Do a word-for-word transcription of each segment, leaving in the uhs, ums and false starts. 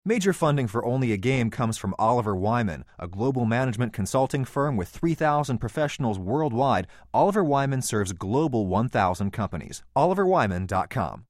Major funding for Only a Game comes from Oliver Wyman, a global management consulting firm with three thousand professionals worldwide. Oliver Wyman serves global one thousand companies. oliver wyman dot com.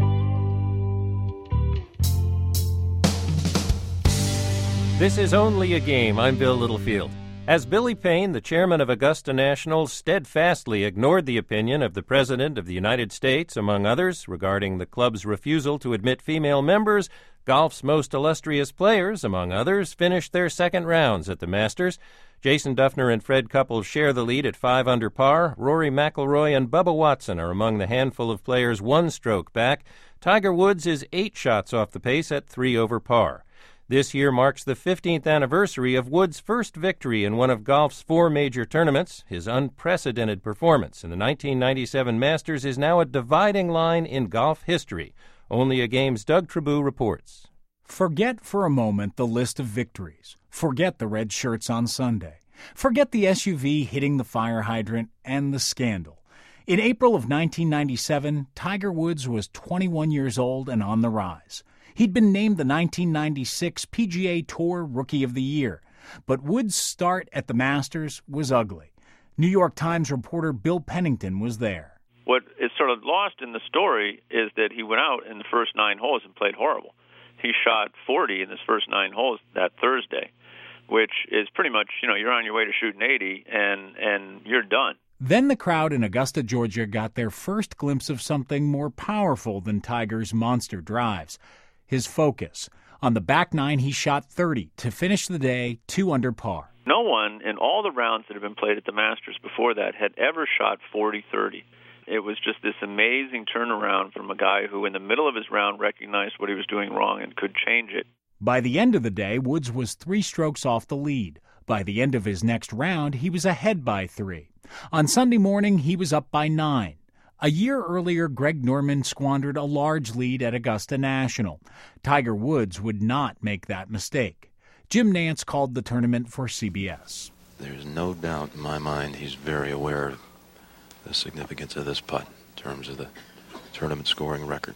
This is Only a Game. I'm Bill Littlefield. As Billy Payne, the chairman of Augusta National, steadfastly ignored the opinion of the President of the United States, among others, regarding the club's refusal to admit female members, golf's most illustrious players, among others, finished their second rounds at the Masters. Jason Dufner and Fred Couples share the lead at five under par. Rory McIlroy and Bubba Watson are among the handful of players one stroke back. Tiger Woods is eight shots off the pace at three over par. This year marks the fifteenth anniversary of Woods' first victory in one of golf's four major tournaments. His unprecedented performance in the nineteen ninety-seven Masters is now a dividing line in golf history. Only a Game's Doug Trabue reports. Forget for a moment the list of victories. Forget the red shirts on Sunday. Forget the S U V hitting the fire hydrant and the scandal. In April of nineteen ninety-seven, Tiger Woods was twenty-one years old and on the rise. He'd been named the nineteen ninety-six P G A Tour Rookie of the Year. But Woods' start at the Masters was ugly. New York Times reporter Bill Pennington was there. What is sort of lost in the story is that he went out in the first nine holes and played horrible. He shot forty in his first nine holes that Thursday, which is pretty much, you know, you're on your way to shooting eighty and, and you're done. Then the crowd in Augusta, Georgia got their first glimpse of something more powerful than Tiger's monster drives. His focus. On the back nine, he shot thirty to finish the day two under par. No one in all the rounds that have been played at the Masters before that had ever shot forty thirty. It was just this amazing turnaround from a guy who in the middle of his round recognized what he was doing wrong and could change it. By the end of the day, Woods was three strokes off the lead. By the end of his next round, he was ahead by three. On Sunday morning, he was up by nine. A year earlier, Greg Norman squandered a large lead at Augusta National. Tiger Woods would not make that mistake. Jim Nantz called the tournament for C B S. There's no doubt in my mind he's very aware of the significance of this putt in terms of the tournament scoring record.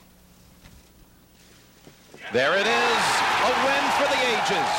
There it is, a win for the ages.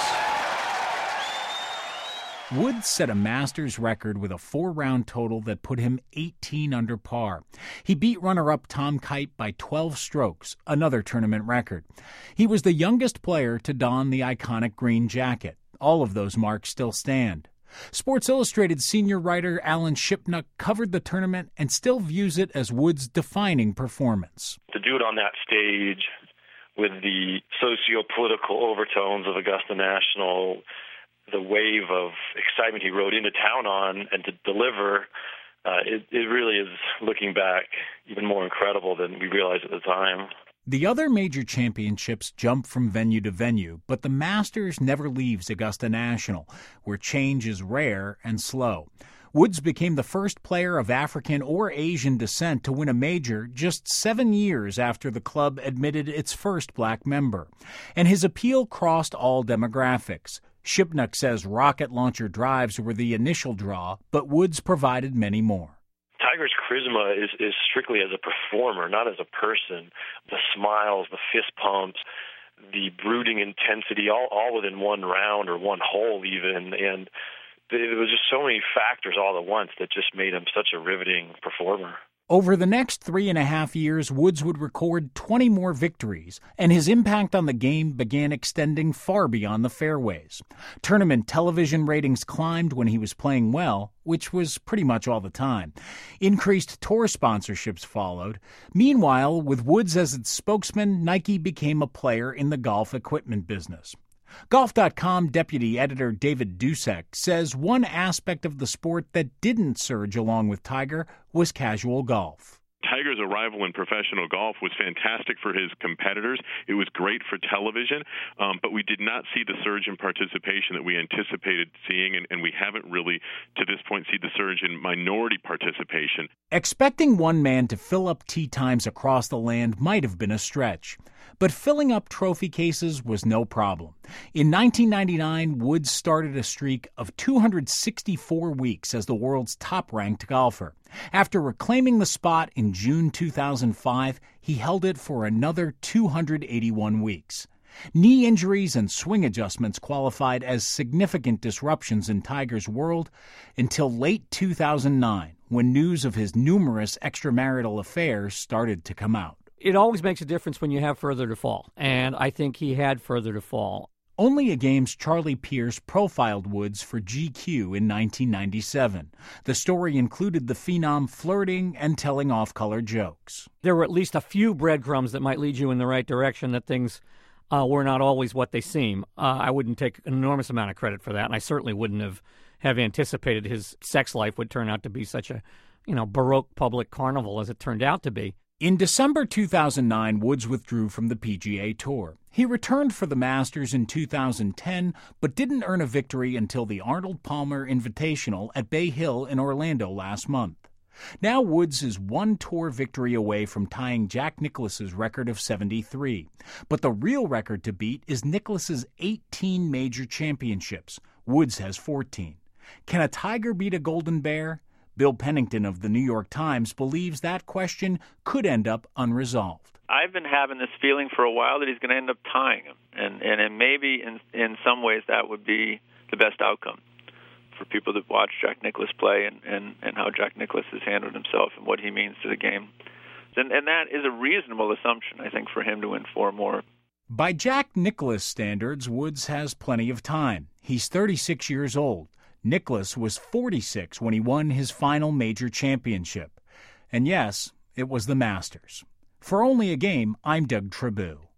Woods set a Masters record with a four-round total that put him eighteen under par. He beat runner-up Tom Kite by twelve strokes, another tournament record. He was the youngest player to don the iconic green jacket. All of those marks still stand. Sports Illustrated senior writer Alan Shipnuck covered the tournament and still views it as Woods' defining performance. To do it on that stage with the socio-political overtones of Augusta National, the wave of excitement he rode into town on, and to deliver, uh, it, it really is, looking back, even more incredible than we realized at the time. The other major championships jump from venue to venue, but the Masters never leaves Augusta National, where change is rare and slow. Woods became the first player of African or Asian descent to win a major just seven years after the club admitted its first black member. And his appeal crossed all demographics. Shipnuck says rocket launcher drives were the initial draw, but Woods provided many more. Tiger's charisma is, is strictly as a performer, not as a person. The smiles, the fist pumps, the brooding intensity, all, all within one round or one hole even. And there was just so many factors all at once that just made him such a riveting performer. Over the next three and a half years, Woods would record twenty more victories, and his impact on the game began extending far beyond the fairways. Tournament television ratings climbed when he was playing well, which was pretty much all the time. Increased tour sponsorships followed. Meanwhile, with Woods as its spokesman, Nike became a player in the golf equipment business. Golf dot com deputy editor David Dusek says one aspect of the sport that didn't surge along with Tiger was casual golf. Tiger's arrival in professional golf was fantastic for his competitors. It was great for television, um, but we did not see the surge in participation that we anticipated seeing, and, and we haven't really, to this point, seen the surge in minority participation. Expecting one man to fill up tee times across the land might have been a stretch. But filling up trophy cases was no problem. In nineteen ninety-nine, Woods started a streak of two hundred sixty-four weeks as the world's top-ranked golfer. After reclaiming the spot in June two thousand five, he held it for another two hundred eighty-one weeks. Knee injuries and swing adjustments qualified as significant disruptions in Tiger's world until late two thousand nine, when news of his numerous extramarital affairs started to come out. It always makes a difference when you have further to fall, and I think he had further to fall. Only a Game's Charlie Pierce profiled Woods for G Q in nineteen ninety-seven. The story included the phenom flirting and telling off-color jokes. There were at least a few breadcrumbs that might lead you in the right direction, that things uh, were not always what they seem. Uh, I wouldn't take an enormous amount of credit for that, and I certainly wouldn't have, have anticipated his sex life would turn out to be such a, you know, baroque public carnival as it turned out to be. In December two thousand nine, Woods withdrew from the P G A Tour. He returned for the Masters in two thousand ten, but didn't earn a victory until the Arnold Palmer Invitational at Bay Hill in Orlando last month. Now Woods is one tour victory away from tying Jack Nicklaus's record of seventy-three. But the real record to beat is Nicklaus's eighteen major championships. Woods has fourteen. Can a tiger beat a golden bear? Bill Pennington of the New York Times believes that question could end up unresolved. I've been having this feeling for a while that he's going to end up tying him, and and, and maybe in in some ways that would be the best outcome for people that watch Jack Nicklaus play and, and, and how Jack Nicklaus has handled himself and what he means to the game. And, and that is a reasonable assumption, I think, for him to win four more. By Jack Nicklaus standards, Woods has plenty of time. He's thirty-six years old. Nicklaus was forty-six when he won his final major championship. And yes, it was the Masters. For Only a Game, I'm Doug Trabue.